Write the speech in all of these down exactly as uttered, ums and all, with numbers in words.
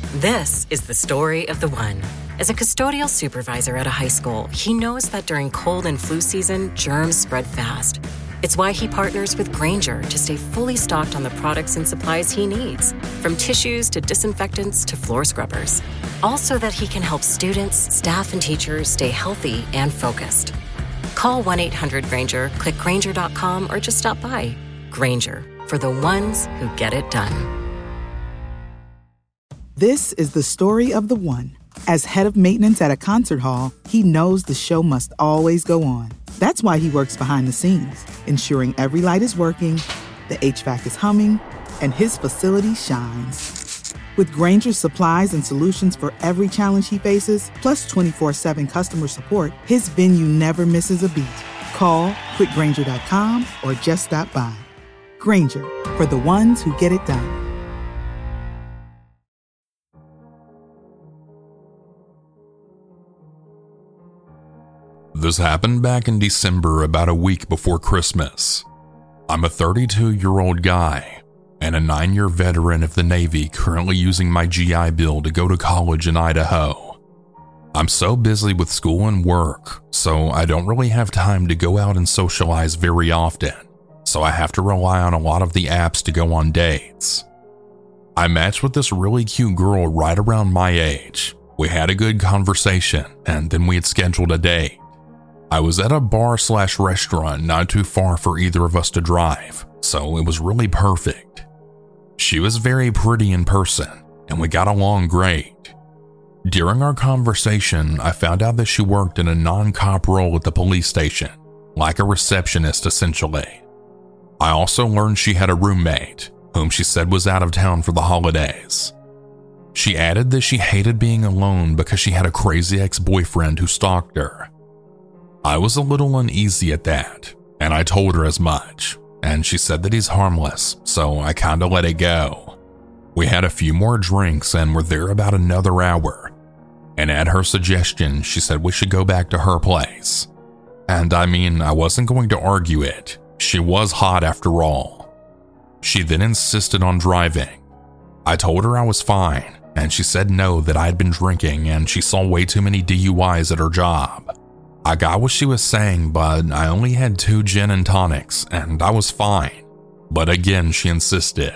This is the story of the one. As a custodial supervisor at a high school, he knows that during cold and flu season, germs spread fast. It's why he partners with Grainger to stay fully stocked on the products and supplies he needs, from tissues to disinfectants to floor scrubbers. All so that he can help students, staff, and teachers stay healthy and focused. Call one eight hundred Grainger, click Grainger dot com, or just stop by. Grainger, for the ones who get it done. This is the story of the one. As head of maintenance at a concert hall, he knows the show must always go on. That's why he works behind the scenes, ensuring every light is working, the H V A C is humming, and his facility shines. With Grainger's supplies and solutions for every challenge he faces, plus twenty-four seven customer support, his venue never misses a beat. Call quick grainger dot com or just stop by. Grainger, for the ones who get it done. This happened back in December, about a week before Christmas. I'm a thirty-two-year-old guy and a nine-year veteran of the Navy currently using my G I Bill to go to college in Idaho. I'm so busy with school and work, so I don't really have time to go out and socialize very often, so I have to rely on a lot of the apps to go on dates. I matched with this really cute girl right around my age. We had a good conversation, and then we had scheduled a date. I was at a bar slash restaurant not too far for either of us to drive, so it was really perfect. She was very pretty in person, and we got along great. During our conversation, I found out that she worked in a non-cop role at the police station, like a receptionist essentially. I also learned she had a roommate, whom she said was out of town for the holidays. She added that she hated being alone because she had a crazy ex-boyfriend who stalked her. I was a little uneasy at that, and I told her as much, and she said that he's harmless, so I kinda let it go. We had a few more drinks and were there about another hour, and at her suggestion, she said we should go back to her place. And I mean, I wasn't going to argue it. She was hot after all. She then insisted on driving. I told her I was fine, and she said no, that I had been drinking and she saw way too many D U Is at her job. I got what she was saying, but I only had two gin and tonics, and I was fine. But again, she insisted.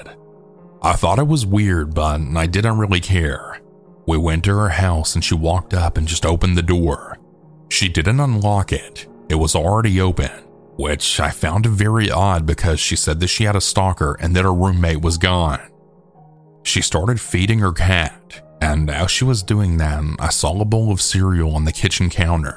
I thought it was weird, but I didn't really care. We went to her house and she walked up and just opened the door. She didn't unlock it. It was already open, which I found very odd because she said that she had a stalker and that her roommate was gone. She started feeding her cat, and as she was doing that, I saw a bowl of cereal on the kitchen counter.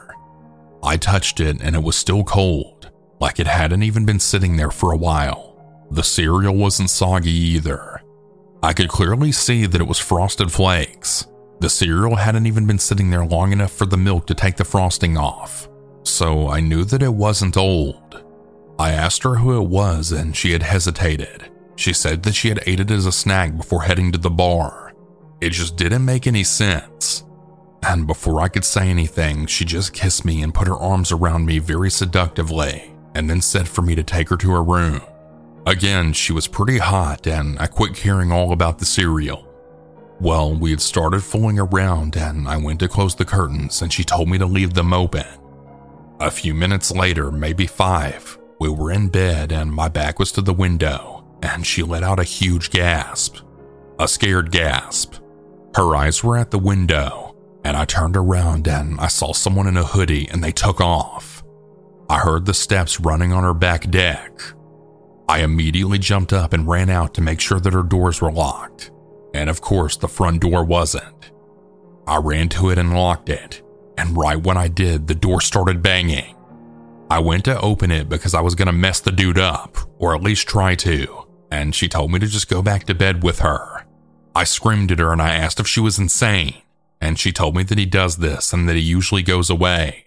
I touched it and it was still cold, like it hadn't even been sitting there for a while. The cereal wasn't soggy either. I could clearly see that it was Frosted Flakes. The cereal hadn't even been sitting there long enough for the milk to take the frosting off, so I knew that it wasn't old. I asked her who it was and she had hesitated. She said that she had ate it as a snack before heading to the bar. It just didn't make any sense. And before I could say anything, she just kissed me and put her arms around me very seductively, and then said for me to take her to her room. Again, she was pretty hot, and I quit caring all about the cereal. Well, we had started fooling around, and I went to close the curtains, and she told me to leave them open. A few minutes later, maybe five, we were in bed, and my back was to the window, and she let out a huge gasp. A scared gasp. Her eyes were at the window. And I turned around and I saw someone in a hoodie and they took off. I heard the steps running on her back deck. I immediately jumped up and ran out to make sure that her doors were locked. And of course, the front door wasn't. I ran to it and locked it. And right when I did, the door started banging. I went to open it because I was going to mess the dude up, or at least try to. And she told me to just go back to bed with her. I screamed at her and I asked if she was insane. And she told me that he does this and that he usually goes away.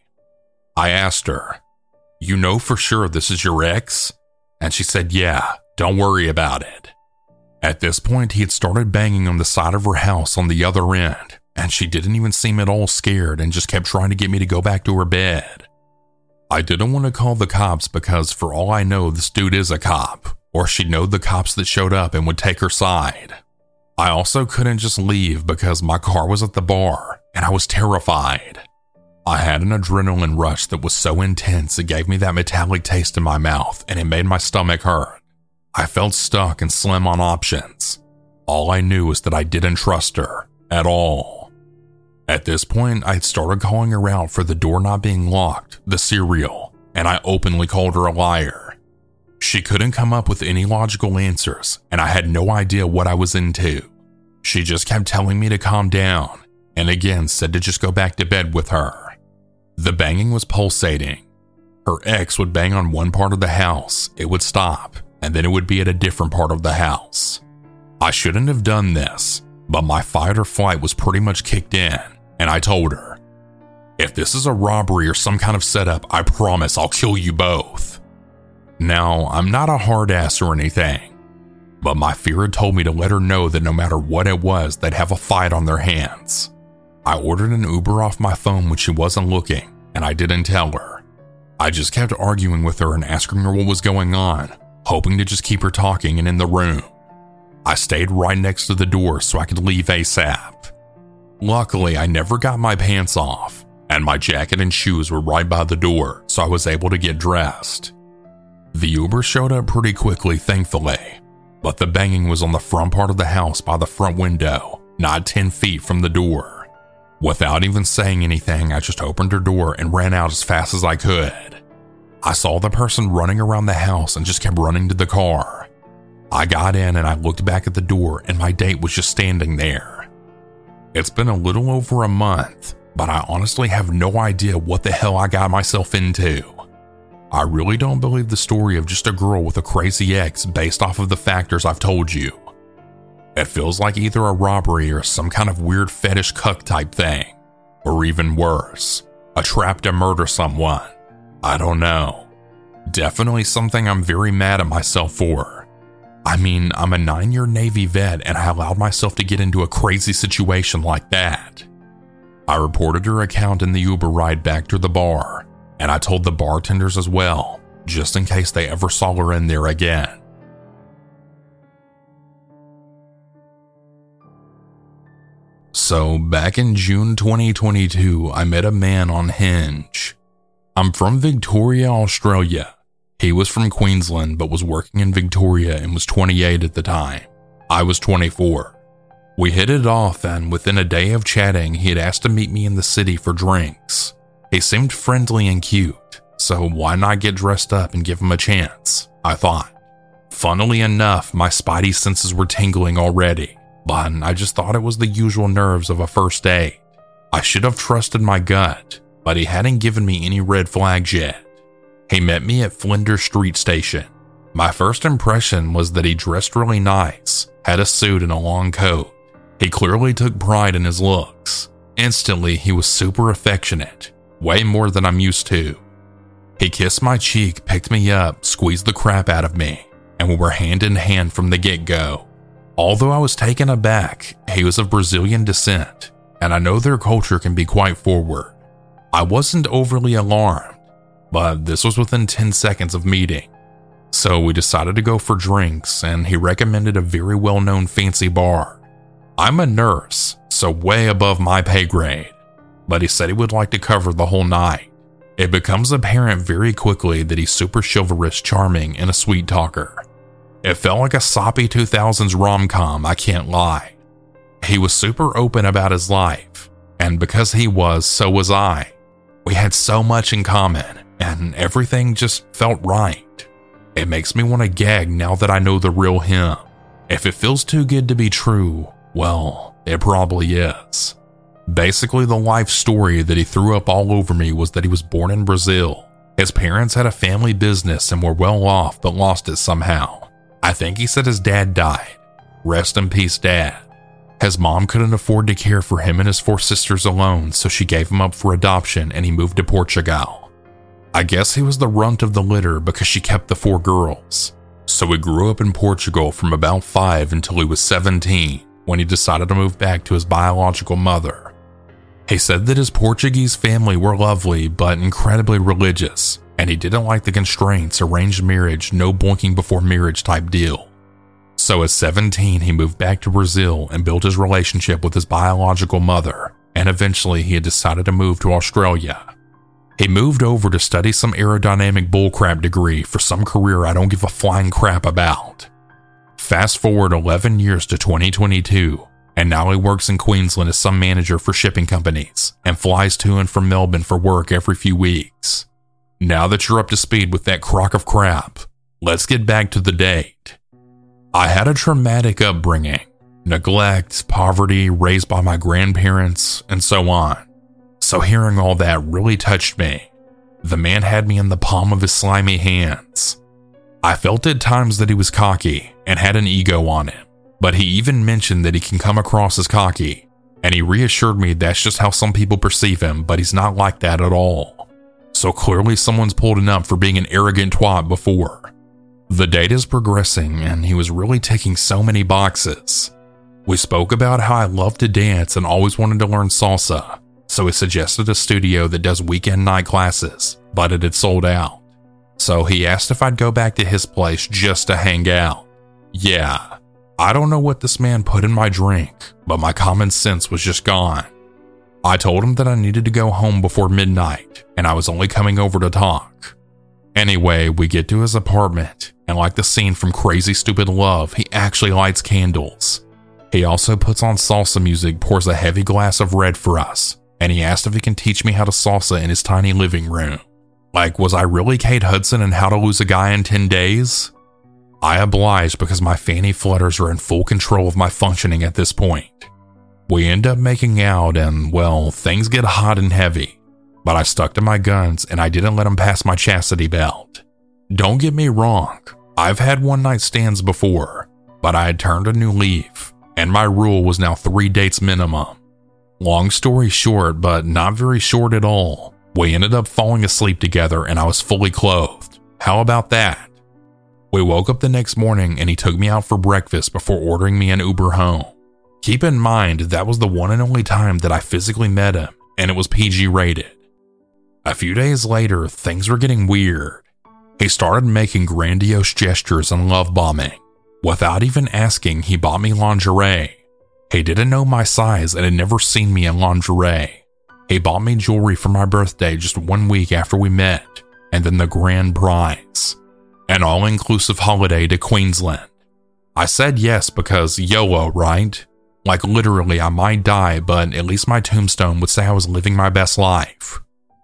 I asked her, "You know for sure this is your ex?" And she said, "Yeah, don't worry about it." At this point, he had started banging on the side of her house on the other end, and she didn't even seem at all scared and just kept trying to get me to go back to her bed. I didn't want to call the cops because for all I know, this dude is a cop, or she'd know the cops that showed up and would take her side. I also couldn't just leave because my car was at the bar and I was terrified. I had an adrenaline rush that was so intense it gave me that metallic taste in my mouth and it made my stomach hurt. I felt stuck and slim on options. All I knew was that I didn't trust her at all. At this point, I had started calling her out for the door not being locked, the serial, and I openly called her a liar. She couldn't come up with any logical answers, and I had no idea what I was into. She just kept telling me to calm down, and again said to just go back to bed with her. The banging was pulsating. Her ex would bang on one part of the house, it would stop, and then it would be at a different part of the house. I shouldn't have done this, but my fight or flight was pretty much kicked in, and I told her, if this is a robbery or some kind of setup, I promise I'll kill you both. Now, I'm not a hard ass or anything, but my fear had told me to let her know that no matter what it was, they'd have a fight on their hands. I ordered an Uber off my phone when she wasn't looking, and I didn't tell her. I just kept arguing with her and asking her what was going on, hoping to just keep her talking and in the room. I stayed right next to the door so I could leave ASAP. Luckily, I never got my pants off, and my jacket and shoes were right by the door, so I was able to get dressed. The Uber showed up pretty quickly, thankfully, but the banging was on the front part of the house by the front window, not ten feet from the door. Without even saying anything, I just opened her door and ran out as fast as I could. I saw the person running around the house and just kept running to the car. I got in and I looked back at the door and my date was just standing there. It's been a little over a month, but I honestly have no idea what the hell I got myself into. I really don't believe the story of just a girl with a crazy ex based off of the factors I've told you. It feels like either a robbery or some kind of weird fetish cuck type thing. Or even worse, a trap to murder someone. I don't know. Definitely something I'm very mad at myself for. I mean, I'm a nine-year Navy vet and I allowed myself to get into a crazy situation like that. I reported her account in the Uber ride back to the bar, and I told the bartenders as well, just in case they ever saw her in there again. So, back in June twenty twenty-two, I met a man on Hinge. I'm from Victoria, Australia. He was from Queensland but was working in Victoria and was twenty-eight at the time. I was twenty-four. We hit it off, and within a day of chatting, he had asked to meet me in the city for drinks. He seemed friendly and cute, so why not get dressed up and give him a chance, I thought. Funnily enough, my spidey senses were tingling already, but I just thought it was the usual nerves of a first date. I should have trusted my gut, but he hadn't given me any red flags yet. He met me at Flinders Street Station. My first impression was that he dressed really nice, had a suit and a long coat. He clearly took pride in his looks. Instantly, he was super affectionate, way more than I'm used to. He kissed my cheek, picked me up, squeezed the crap out of me, and we were hand in hand from the get-go. Although I was taken aback, he was of Brazilian descent, and I know their culture can be quite forward. I wasn't overly alarmed, but this was within ten seconds of meeting. So we decided to go for drinks, and he recommended a very well-known fancy bar. I'm a nurse, so way above my pay grade, but he said he would like to cover the whole night. It becomes apparent very quickly that he's super chivalrous, charming, and a sweet talker. It felt like a soppy two thousands rom-com, I can't lie. He was super open about his life, and because he was, so was I. We had so much in common, and everything just felt right. It makes me want to gag now that I know the real him. If it feels too good to be true, well, it probably is. Basically, the life story that he threw up all over me was that he was born in Brazil. His parents had a family business and were well off but lost it somehow. I think he said his dad died. Rest in peace, Dad. His mom couldn't afford to care for him and his four sisters alone, so she gave him up for adoption and he moved to Portugal. I guess he was the runt of the litter because she kept the four girls. So he grew up in Portugal from about five until he was seventeen, when he decided to move back to his biological mother. He said that his Portuguese family were lovely but incredibly religious, and he didn't like the constraints, arranged marriage, no boinking before marriage type deal. So at seventeen, he moved back to Brazil and built his relationship with his biological mother, and eventually he had decided to move to Australia. He moved over to study some aerodynamic bullcrap degree for some career I don't give a flying crap about. Fast forward eleven years to twenty twenty-two, and now he works in Queensland as some manager for shipping companies and flies to and from Melbourne for work every few weeks. Now that you're up to speed with that crock of crap, let's get back to the date. I had a traumatic upbringing, neglect, poverty, raised by my grandparents, and so on. So hearing all that really touched me. The man had me in the palm of his slimy hands. I felt at times that he was cocky and had an ego on him, but he even mentioned that he can come across as cocky, and he reassured me that's just how some people perceive him, but he's not like that at all. So clearly someone's pulled him up for being an arrogant twat before. The date is progressing, and he was really ticking so many boxes. We spoke about how I love to dance and always wanted to learn salsa, so he suggested a studio that does weekend night classes, but it had sold out. So he asked if I'd go back to his place just to hang out. Yeah, I don't know what this man put in my drink, but my common sense was just gone. I told him that I needed to go home before midnight, and I was only coming over to talk. Anyway, we get to his apartment, and like the scene from Crazy Stupid Love, he actually lights candles. He also puts on salsa music, pours a heavy glass of red for us, and he asked if he can teach me how to salsa in his tiny living room. Like, was I really Kate Hudson in How to Lose a Guy in ten days? I obliged because my fanny flutters are in full control of my functioning at this point. We end up making out and, well, things get hot and heavy. But I stuck to my guns and I didn't let him pass my chastity belt. Don't get me wrong, I've had one night stands before, but I had turned a new leaf, and my rule was now three dates minimum. Long story short, but not very short at all, we ended up falling asleep together and I was fully clothed. How about that? We woke up the next morning and he took me out for breakfast before ordering me an Uber home. Keep in mind, that was the one and only time that I physically met him, and it was P G rated. A few days later, things were getting weird. He started making grandiose gestures and love bombing. Without even asking, he bought me lingerie. He didn't know my size and had never seen me in lingerie. He bought me jewelry for my birthday just one week after we met, and then the grand prize, an all-inclusive holiday to Queensland. I said yes because YOLO, right? Like literally I might die, but at least my tombstone would say I was living my best life.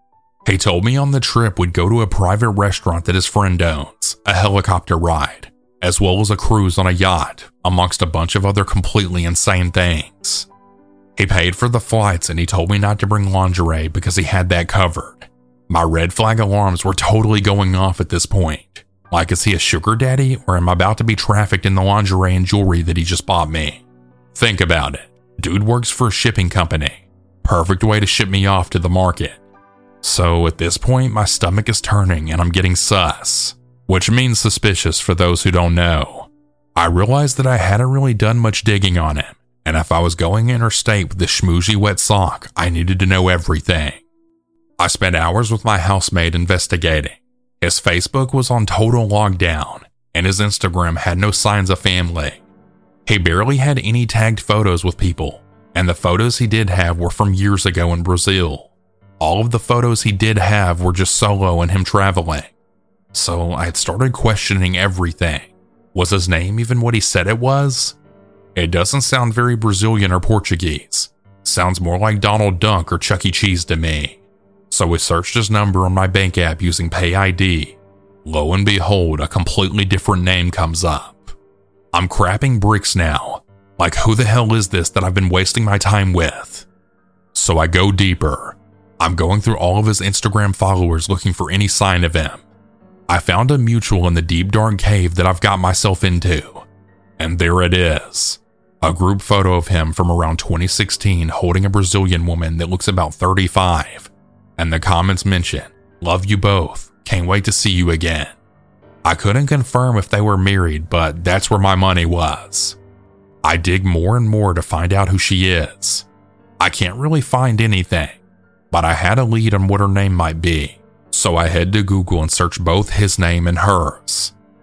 He told me on the trip we'd go to a private restaurant that his friend owns, a helicopter ride, as well as a cruise on a yacht, amongst a bunch of other completely insane things. He paid for the flights and he told me not to bring lingerie because he had that covered. My red flag alarms were totally going off at this point. Like, is he a sugar daddy or am I about to be trafficked in the lingerie and jewelry that he just bought me? Think about it. Dude works for a shipping company. Perfect way to ship me off to the market. So at this point, my stomach is turning and I'm getting sus, which means suspicious for those who don't know. I realized that I hadn't really done much digging on him, and if I was going interstate with this schmoozy wet sock, I needed to know everything. I spent hours with my housemate investigating. His Facebook was on total lockdown, and his Instagram had no signs of family. He barely had any tagged photos with people, and the photos he did have were from years ago in Brazil. All of the photos he did have were just solo and him traveling. So I had started questioning everything. Was his name even what he said it was? It doesn't sound very Brazilian or Portuguese. Sounds more like Donald Duck or Chuck E. Cheese to me. So we searched his number on my bank app using Pay I D. Lo and behold, a completely different name comes up. I'm crapping bricks now. Like, who the hell is this that I've been wasting my time with? So I go deeper. I'm going through all of his Instagram followers looking for any sign of him. I found a mutual in the deep dark cave that I've got myself into. And there it is. A group photo of him from around twenty sixteen holding a Brazilian woman that looks about thirty-five. And the comments mention, "Love you both. Can't wait to see you again." I couldn't confirm if they were married, but that's where my money was. I dig more and more to find out who she is. I can't really find anything, but I had a lead on what her name might be, so I head to Google and search both his name and hers.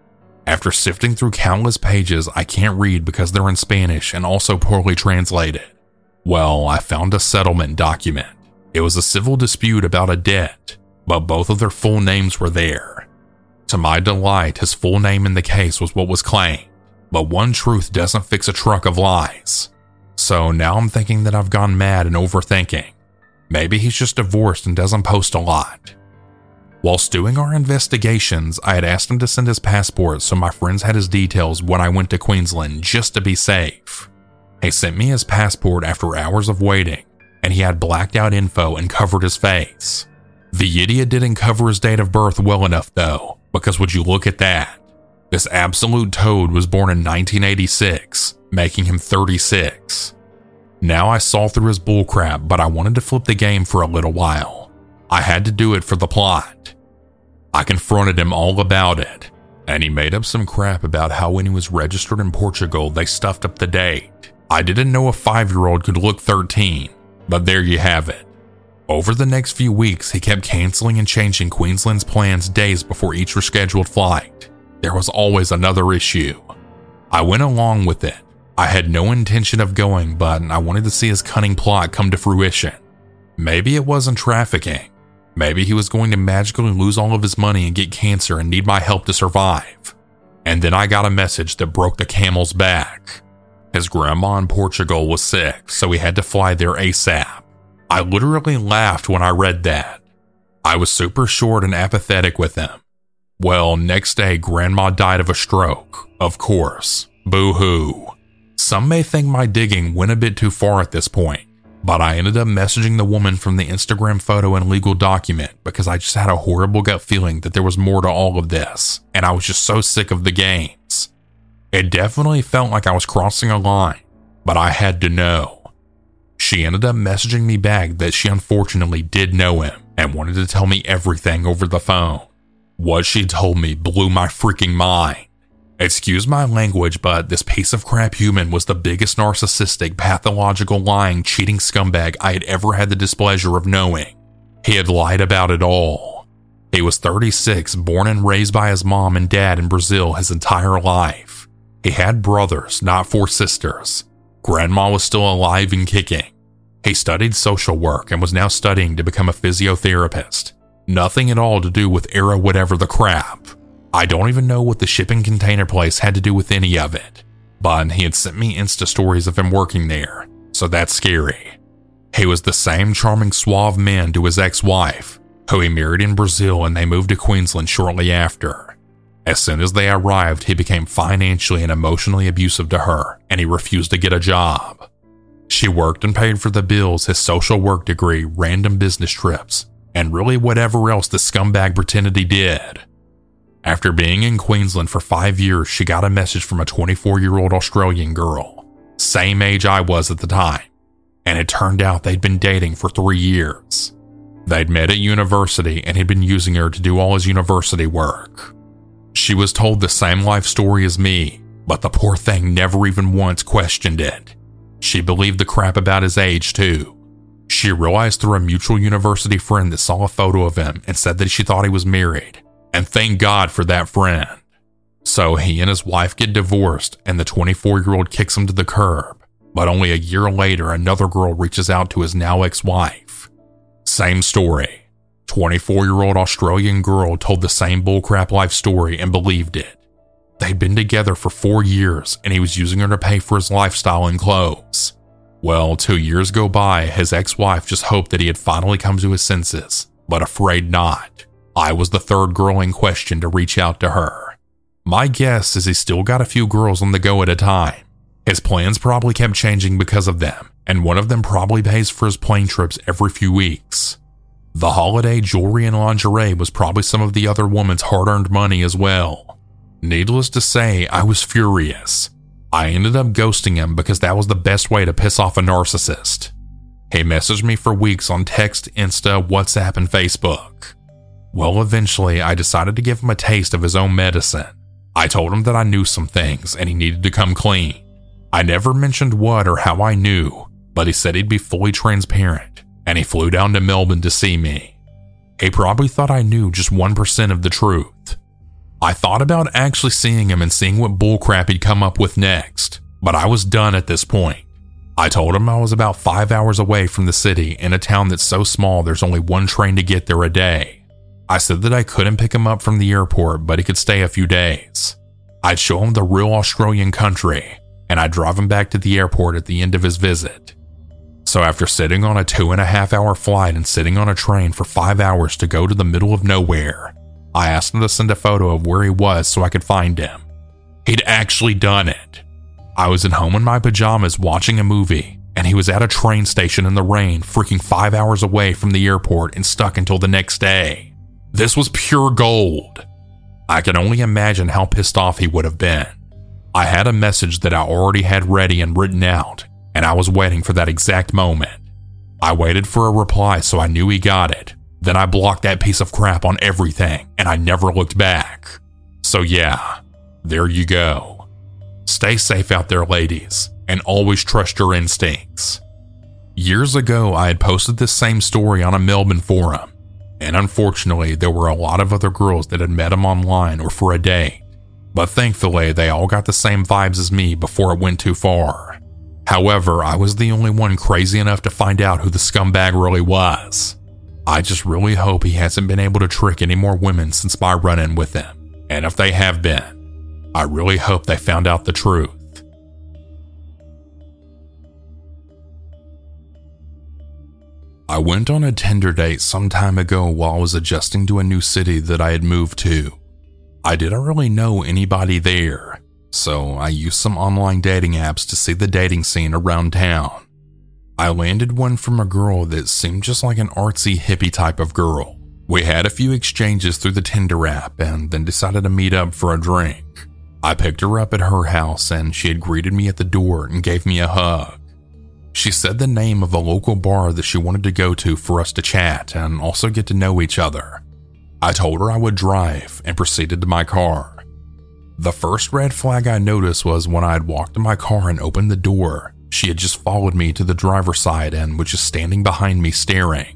After sifting through countless pages I can't read because they're in Spanish and also poorly translated, well, I found a settlement document. It was a civil dispute about a debt, but both of their full names were there. To my delight, his full name in the case was what was claimed, but one truth doesn't fix a truck of lies. So now I'm thinking that I've gone mad and overthinking. Maybe he's just divorced and doesn't post a lot. Whilst doing our investigations, I had asked him to send his passport so my friends had his details when I went to Queensland just to be safe. He sent me his passport after hours of waiting, and he had blacked out info and covered his face. The idiot didn't cover his date of birth well enough though, because would you look at that? This absolute toad was born in nineteen eighty-six, making him thirty-six. Now I saw through his bullcrap, but I wanted to flip the game for a little while. I had to do it for the plot. I confronted him all about it, and he made up some crap about how when he was registered in Portugal, they stuffed up the date. I didn't know a five-year-old could look thirteen, but there you have it. Over the next few weeks, he kept canceling and changing Queensland's plans days before each rescheduled flight. There was always another issue. I went along with it. I had no intention of going, but I wanted to see his cunning plot come to fruition. Maybe it wasn't trafficking. Maybe he was going to magically lose all of his money and get cancer and need my help to survive. And then I got a message that broke the camel's back. His grandma in Portugal was sick, so he had to fly there ASAP. I literally laughed when I read that. I was super short and apathetic with him. Well, next day, Grandma died of a stroke, of course. Boo-hoo. Some may think my digging went a bit too far at this point, but I ended up messaging the woman from the Instagram photo and legal document because I just had a horrible gut feeling that there was more to all of this, and I was just so sick of the games. It definitely felt like I was crossing a line, but I had to know. She ended up messaging me back that she unfortunately did know him and wanted to tell me everything over the phone. What she told me blew my freaking mind. Excuse my language, but this piece of crap human was the biggest narcissistic, pathological, lying, cheating scumbag I had ever had the displeasure of knowing. He had lied about it all. He was thirty-six, born and raised by his mom and dad in Brazil his entire life. He had brothers, not four sisters. Grandma was still alive and kicking. He studied social work and was now studying to become a physiotherapist. Nothing at all to do with era whatever the crap. I don't even know what the shipping container place had to do with any of it, but he had sent me Insta stories of him working there, so that's scary. He was the same charming suave man to his ex-wife, who he married in Brazil, and they moved to Queensland shortly after. As soon as they arrived, he became financially and emotionally abusive to her, and he refused to get a job. She worked and paid for the bills, his social work degree, random business trips, and really whatever else the scumbag pretended he did. After being in Queensland for five years, she got a message from a twenty-four-year-old Australian girl, same age I was at the time, and it turned out they'd been dating for three years. They'd met at university and he'd been using her to do all his university work. She was told the same life story as me, but the poor thing never even once questioned it. She believed the crap about his age too. She realized through a mutual university friend that saw a photo of him and said that she thought he was married, and thank God for that friend. So he and his wife get divorced and the twenty-four-year-old kicks him to the curb, but only a year later another girl reaches out to his now ex-wife. Same story. twenty-four-year-old Australian girl told the same bullcrap life story and believed it. They'd been together for four years and he was using her to pay for his lifestyle and clothes. Well, two years go by, his ex-wife just hoped that he had finally come to his senses, but afraid not. I was the third girl in question to reach out to her. My guess is he still got a few girls on the go at a time. His plans probably kept changing because of them, and one of them probably pays for his plane trips every few weeks. The holiday jewelry and lingerie was probably some of the other woman's hard-earned money as well. Needless to say, I was furious. I ended up ghosting him because that was the best way to piss off a narcissist. He messaged me for weeks on text, Insta, WhatsApp, and Facebook. Well, eventually, I decided to give him a taste of his own medicine. I told him that I knew some things and he needed to come clean. I never mentioned what or how I knew, but he said he'd be fully transparent, and he flew down to Melbourne to see me. He probably thought I knew just one percent of the truth. I thought about actually seeing him and seeing what bullcrap he'd come up with next, but I was done at this point. I told him I was about five hours away from the city in a town that's so small there's only one train to get there a day. I said that I couldn't pick him up from the airport, but he could stay a few days. I'd show him the real Australian country, and I'd drive him back to the airport at the end of his visit. So after sitting on a two and a half hour flight and sitting on a train for five hours to go to the middle of nowhere, I asked him to send a photo of where he was so I could find him. He'd actually done it. I was at home in my pajamas watching a movie, and he was at a train station in the rain freaking five hours away from the airport and stuck until the next day. This was pure gold. I can only imagine how pissed off he would have been. I had a message that I already had ready and written out, and I was waiting for that exact moment. I waited for a reply so I knew he got it. Then I blocked that piece of crap on everything, and I never looked back. So yeah, there you go. Stay safe out there, ladies, and always trust your instincts. Years ago, I had posted this same story on a Melbourne forum, and unfortunately, there were a lot of other girls that had met him online or for a date, but thankfully, they all got the same vibes as me before it went too far. However, I was the only one crazy enough to find out who the scumbag really was. I just really hope he hasn't been able to trick any more women since my run-in with him, and if they have been, I really hope they found out the truth. I went on a Tinder date some time ago while I was adjusting to a new city that I had moved to. I didn't really know anybody there, so I used some online dating apps to see the dating scene around town. I landed one from a girl that seemed just like an artsy hippie type of girl. We had a few exchanges through the Tinder app and then decided to meet up for a drink. I picked her up at her house and she had greeted me at the door and gave me a hug. She said the name of a local bar that she wanted to go to for us to chat and also get to know each other. I told her I would drive and proceeded to my car. The first red flag I noticed was when I had walked to my car and opened the door, she had just followed me to the driver's side and was just standing behind me staring.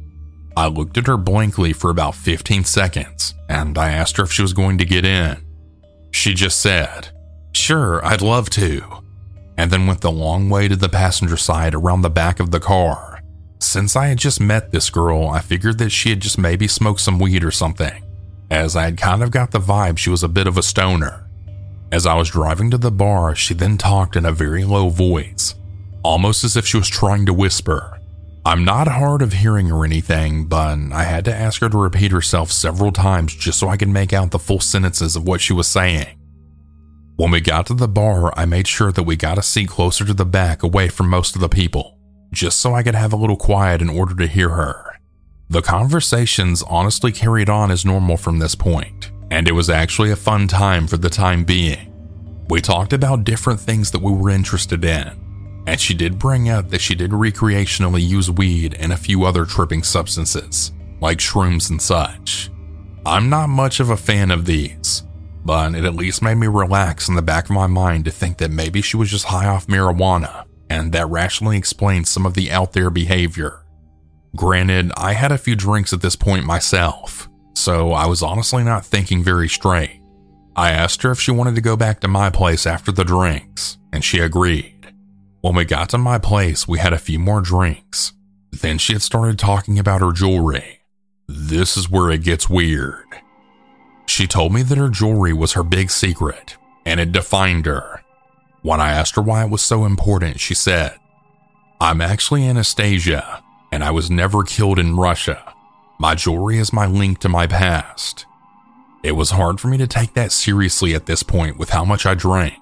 I looked at her blankly for about fifteen seconds and I asked her if she was going to get in. She just said, "Sure, I'd love to," and then went the long way to the passenger side around the back of the car. Since I had just met this girl, I figured that she had just maybe smoked some weed or something, as I had kind of got the vibe she was a bit of a stoner. As I was driving to the bar, she then talked in a very low voice, almost as if she was trying to whisper. I'm not hard of hearing or anything, but I had to ask her to repeat herself several times just so I could make out the full sentences of what she was saying. When we got to the bar, I made sure that we got a seat closer to the back away from most of the people, just so I could have a little quiet in order to hear her. The conversations honestly carried on as normal from this point, and it was actually a fun time for the time being. We talked about different things that we were interested in, and she did bring up that she did recreationally use weed and a few other tripping substances, like shrooms and such. I'm not much of a fan of these, but it at least made me relax in the back of my mind to think that maybe she was just high off marijuana, and that rationally explains some of the out there behavior. Granted, I had a few drinks at this point myself, so I was honestly not thinking very straight. I asked her if she wanted to go back to my place after the drinks, and she agreed. When we got to my place, we had a few more drinks. Then she had started talking about her jewelry. This is where it gets weird. She told me that her jewelry was her big secret, and it defined her. When I asked her why it was so important, she said, "I'm actually Anastasia, and I was never killed in Russia. My jewelry is my link to my past." It was hard for me to take that seriously at this point with how much I drank,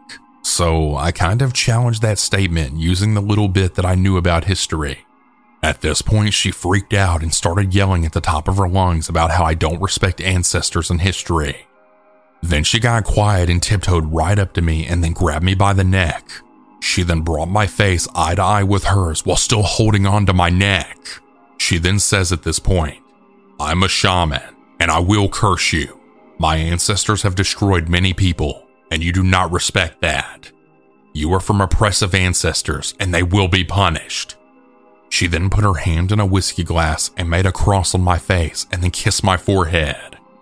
so I kind of challenged that statement using the little bit that I knew about history. At this point, she freaked out and started yelling at the top of her lungs about how I don't respect ancestors and history. Then she got quiet and tiptoed right up to me and then grabbed me by the neck. She then brought my face eye to eye with hers while still holding on to my neck. She then says at this point, "I'm a shaman, and I will curse you. My ancestors have destroyed many people, and you do not respect that. You are from oppressive ancestors, and they will be punished." She then put her hand in a whiskey glass and made a cross on my face and then kissed my forehead.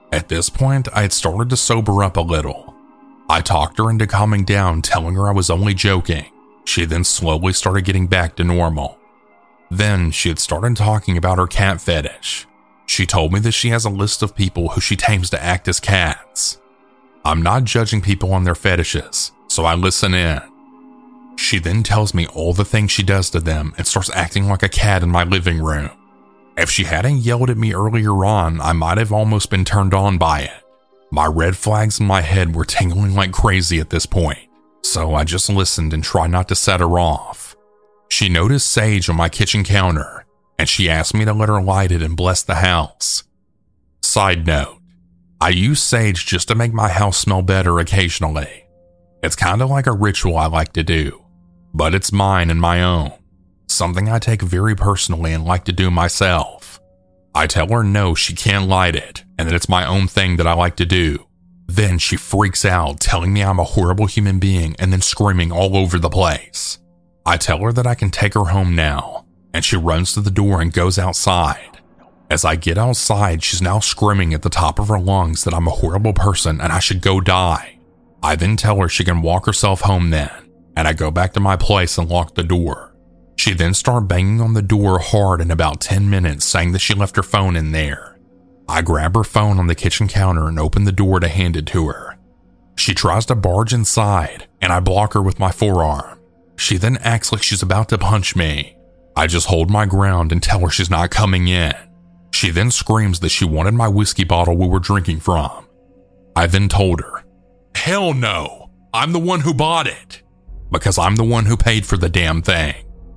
At this point, I had started to sober up a little. I talked her into calming down, telling her I was only joking. She then slowly started getting back to normal. Then she had started talking about her cat fetish. She told me that she has a list of people who she tames to act as cats. I'm not judging people on their fetishes, so I listen in. She then tells me all the things she does to them and starts acting like a cat in my living room. If she hadn't yelled at me earlier on, I might have almost been turned on by it. My red flags in my head were tingling like crazy at this point, so I just listened and tried not to set her off. She noticed sage on my kitchen counter, and she asked me to let her light it and bless the house. Side note, I use sage just to make my house smell better occasionally. It's kind of like a ritual I like to do, but it's mine and my own. Something I take very personally and like to do myself. I tell her no, she can't light it, and that it's my own thing that I like to do. Then she freaks out, telling me I'm a horrible human being and then screaming all over the place. I tell her that I can take her home now, and she runs to the door and goes outside. As I get outside, she's now screaming at the top of her lungs that I'm a horrible person and I should go die. I then tell her she can walk herself home then, and I go back to my place and lock the door. She then started banging on the door hard in about ten minutes, saying that she left her phone in there. I grab her phone on the kitchen counter and open the door to hand it to her. She tries to barge inside, and I block her with my forearm. She then acts like she's about to punch me. I just hold my ground and tell her she's not coming in. She then screams that she wanted my whiskey bottle we were drinking from. I then told her, "Hell no, I'm the one who bought it, because I'm the one who paid for the damn thing."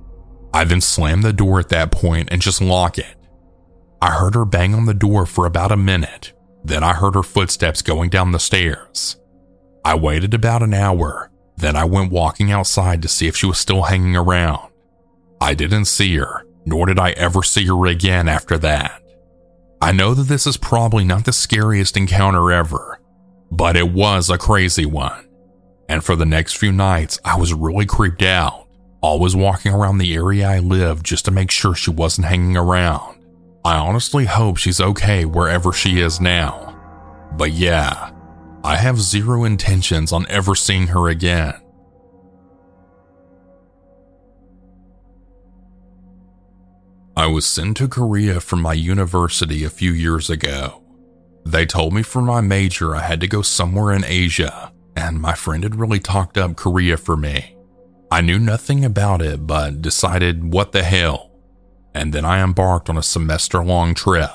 I then slam the door at that point and just lock it. I heard her bang on the door for about a minute. Then I heard her footsteps going down the stairs. I waited about an hour. Then I went walking outside to see if she was still hanging around. I didn't see her, nor did I ever see her again after that. I know that this is probably not the scariest encounter ever, but it was a crazy one. And for the next few nights, I was really creeped out. Always walking around the area I lived just to make sure she wasn't hanging around. I honestly hope she's okay wherever she is now. But yeah, I have zero intentions on ever seeing her again. I was sent to Korea from my university a few years ago. They told me for my major I had to go somewhere in Asia, and my friend had really talked up Korea for me. I knew nothing about it, but decided what the hell, and then I embarked on a semester-long trip.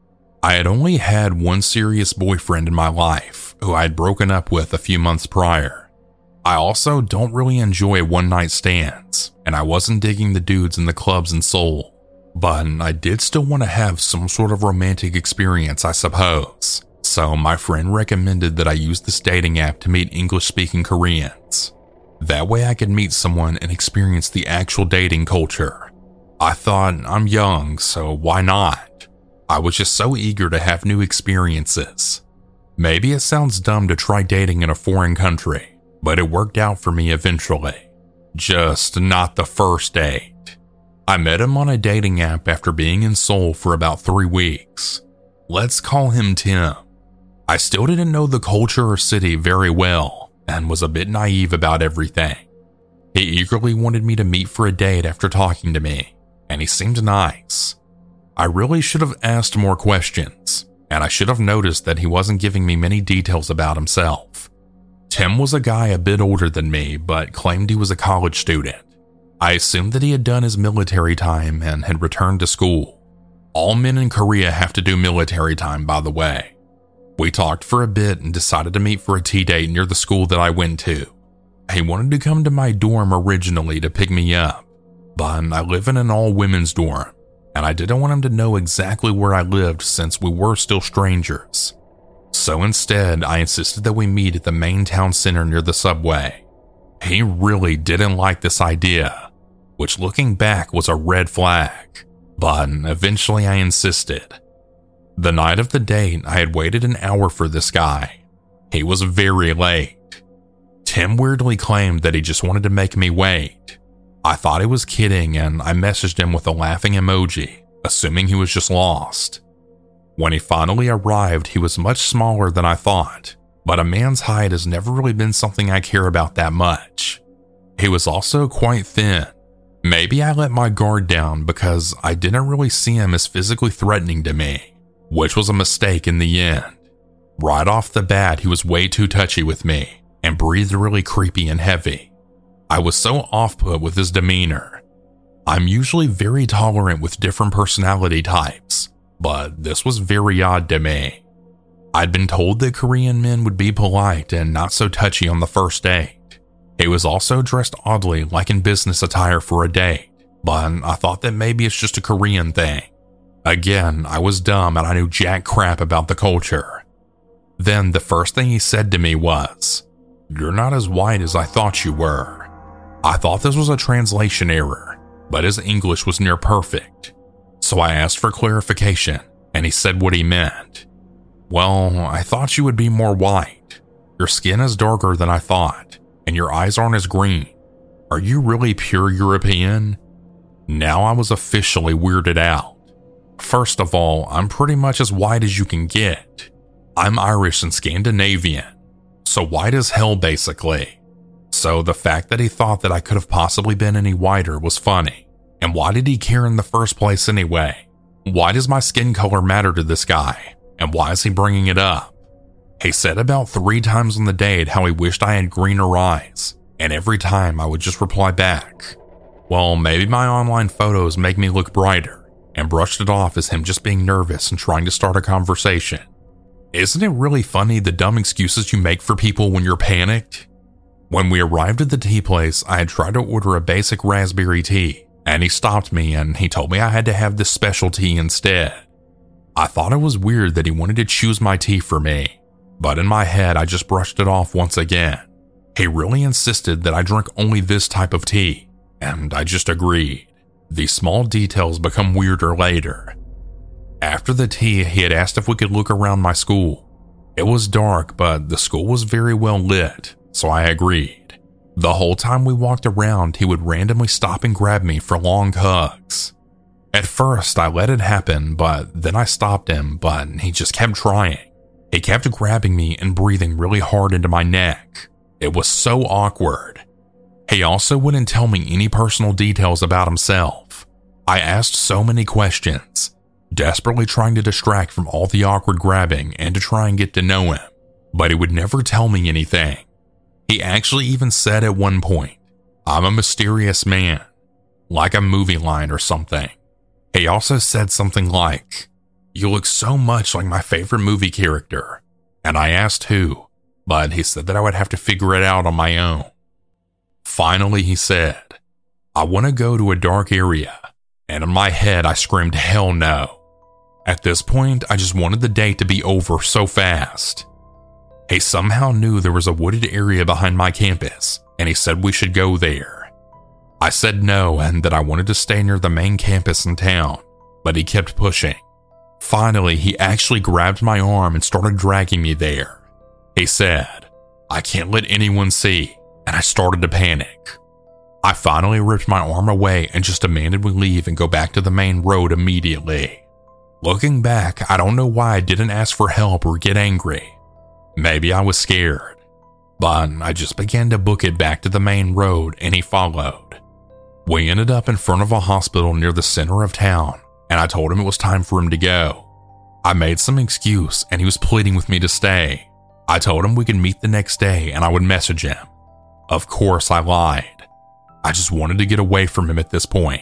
I had only had one serious boyfriend in my life, who I had broken up with a few months prior. I also don't really enjoy one-night stands, and I wasn't digging the dudes in the clubs in Seoul, but I did still want to have some sort of romantic experience, I suppose. So my friend recommended that I use this dating app to meet English-speaking Koreans. That way I could meet someone and experience the actual dating culture. I thought, I'm young, so why not? I was just so eager to have new experiences. Maybe it sounds dumb to try dating in a foreign country, but it worked out for me eventually. Just not the first date. I met him on a dating app after being in Seoul for about three weeks. Let's call him Tim. I still didn't know the culture or city very well, and was a bit naive about everything. He eagerly wanted me to meet for a date after talking to me, and he seemed nice. I really should have asked more questions, and I should have noticed that he wasn't giving me many details about himself. Tim was a guy a bit older than me, but claimed he was a college student. I assumed that he had done his military time and had returned to school. All men in Korea have to do military time, by the way. We talked for a bit and decided to meet for a tea date near the school that I went to. He wanted to come to my dorm originally to pick me up, but I live in an all-women's dorm, and I didn't want him to know exactly where I lived since we were still strangers. So instead, I insisted that we meet at the main town center near the subway. He really didn't like this idea, which looking back was a red flag, but eventually I insisted. The night of the date, I had waited an hour for this guy. He was very late. Tim weirdly claimed that he just wanted to make me wait. I thought he was kidding, and I messaged him with a laughing emoji, assuming he was just lost. When he finally arrived, he was much smaller than I thought, but a man's height has never really been something I care about that much. He was also quite thin. Maybe I let my guard down because I didn't really see him as physically threatening to me, which was a mistake in the end. Right off the bat, he was way too touchy with me and breathed really creepy and heavy. I was so off-put with his demeanor. I'm usually very tolerant with different personality types, but this was very odd to me. I'd been told that Korean men would be polite and not so touchy on the first date. He was also dressed oddly, like in business attire for a date, but I thought that maybe it's just a Korean thing. Again, I was dumb and I knew jack crap about the culture. Then the first thing he said to me was, "You're not as white as I thought you were." I thought this was a translation error, but his English was near perfect. So I asked for clarification, and he said what he meant. "Well, I thought you would be more white. Your skin is darker than I thought, and your eyes aren't as green. Are you really pure European?" Now I was officially weirded out. First of all, I'm pretty much as white as you can get. I'm Irish and Scandinavian, so white as hell basically. So the fact that he thought that I could have possibly been any whiter was funny. And why did he care in the first place anyway? Why does my skin color matter to this guy? And why is he bringing it up? He said about three times on the date how he wished I had greener eyes, and every time I would just reply back, "Well, maybe my online photos make me look brighter," and brushed it off as him just being nervous and trying to start a conversation. Isn't it really funny the dumb excuses you make for people when you're panicked? When we arrived at the tea place, I had tried to order a basic raspberry tea, and he stopped me and he told me I had to have this special tea instead. I thought it was weird that he wanted to choose my tea for me, but in my head I just brushed it off once again. He really insisted that I drink only this type of tea, and I just agreed. These small details become weirder later. After the tea, he had asked if we could look around my school. It was dark, but the school was very well lit, so I agreed. The whole time we walked around, he would randomly stop and grab me for long hugs. At first, I let it happen, but then I stopped him, but he just kept trying. He kept grabbing me and breathing really hard into my neck. It was so awkward. He also wouldn't tell me any personal details about himself. I asked so many questions, desperately trying to distract from all the awkward grabbing and to try and get to know him, but he would never tell me anything. He actually even said at one point, "I'm a mysterious man," like a movie line or something. He also said something like, "You look so much like my favorite movie character," and I asked who, but he said that I would have to figure it out on my own. Finally, he said, "I want to go to a dark area," and in my head I screamed, "Hell no." At this point, I just wanted the date to be over so fast. He somehow knew there was a wooded area behind my campus, and he said we should go there. I said no and that I wanted to stay near the main campus in town, but he kept pushing. Finally, he actually grabbed my arm and started dragging me there. He said, "I can't let anyone see," and I started to panic. I finally ripped my arm away and just demanded we leave and go back to the main road immediately. Looking back, I don't know why I didn't ask for help or get angry. Maybe I was scared, but I just began to book it back to the main road and he followed. We ended up in front of a hospital near the center of town, and I told him it was time for him to go. I made some excuse and he was pleading with me to stay. I told him we could meet the next day and I would message him. Of course, I lied. I just wanted to get away from him at this point.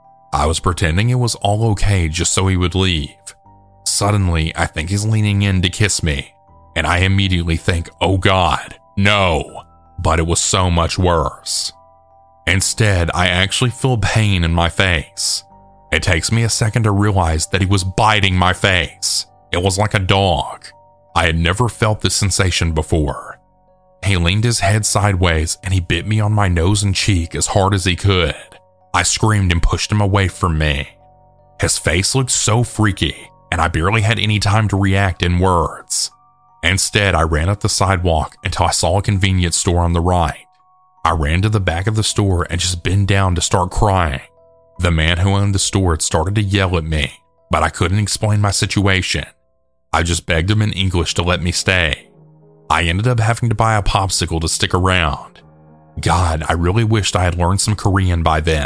I was pretending it was all okay just so he would leave. Suddenly, I think he's leaning in to kiss me, and I immediately think, "Oh God, no," but it was so much worse. Instead, I actually feel pain in my face. It takes me a second to realize that he was biting my face. It was like a dog. I had never felt this sensation before. He leaned his head sideways and he bit me on my nose and cheek as hard as he could. I screamed and pushed him away from me. His face looked so freaky, and I barely had any time to react in words. Instead, I ran up the sidewalk until I saw a convenience store on the right. I ran to the back of the store and just bent down to start crying. The man who owned the store had started to yell at me, but I couldn't explain my situation, I just begged him in English to let me stay. I ended up having to buy a popsicle to stick around. God, I really wished I had learned some Korean by then.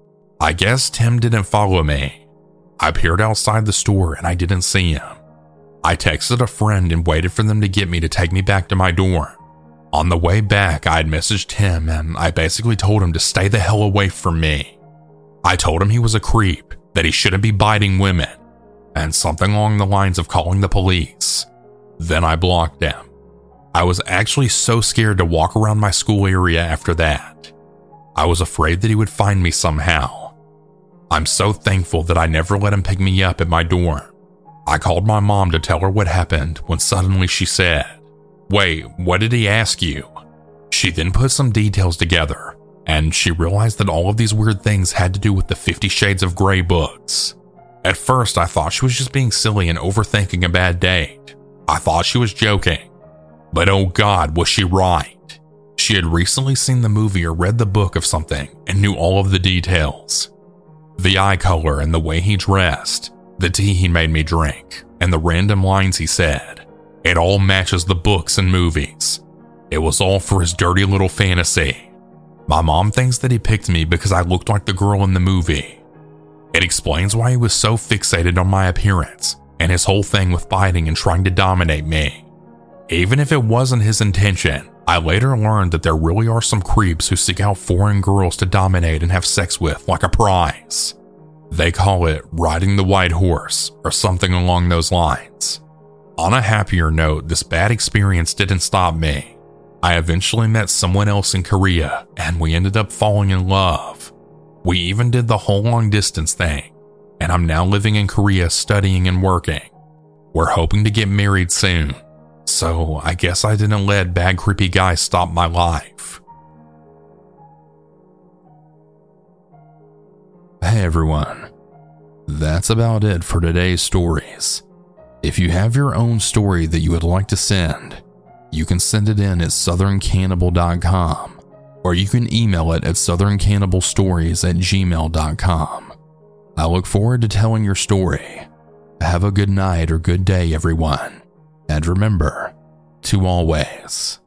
I guess Tim didn't follow me. I appeared outside the store and I didn't see him. I texted a friend and waited for them to get me to take me back to my dorm. On the way back, I had messaged Tim and I basically told him to stay the hell away from me. I told him he was a creep, that he shouldn't be biting women, and something along the lines of calling the police. Then I blocked him. I was actually so scared to walk around my school area after that. I was afraid that he would find me somehow. I'm so thankful that I never let him pick me up at my dorm. I called my mom to tell her what happened when suddenly she said, "Wait, what did he ask you?" She then put some details together, and she realized that all of these weird things had to do with the Fifty Shades of Grey books. At first, I thought she was just being silly and overthinking a bad date. I thought she was joking. But oh God, was she right. She had recently seen the movie or read the book of something and knew all of the details. The eye color and the way he dressed, the tea he made me drink, and the random lines he said. It all matches the books and movies. It was all for his dirty little fantasy. My mom thinks that he picked me because I looked like the girl in the movie. It explains why he was so fixated on my appearance and his whole thing with biting and trying to dominate me. Even if it wasn't his intention, I later learned that there really are some creeps who seek out foreign girls to dominate and have sex with like a prize. They call it riding the white horse or something along those lines. On a happier note, this bad experience didn't stop me. I eventually met someone else in Korea and we ended up falling in love. We even did the whole long distance thing, and I'm now living in Korea studying and working. We're hoping to get married soon, so I guess I didn't let bad creepy guys stop my life. Hey everyone, that's about it for today's stories. If you have your own story that you would like to send, you can send it in at southern cannibal dot com, or you can email it at southern cannibal stories at gmail dot com. I look forward to telling your story. Have a good night or good day, everyone. And remember to always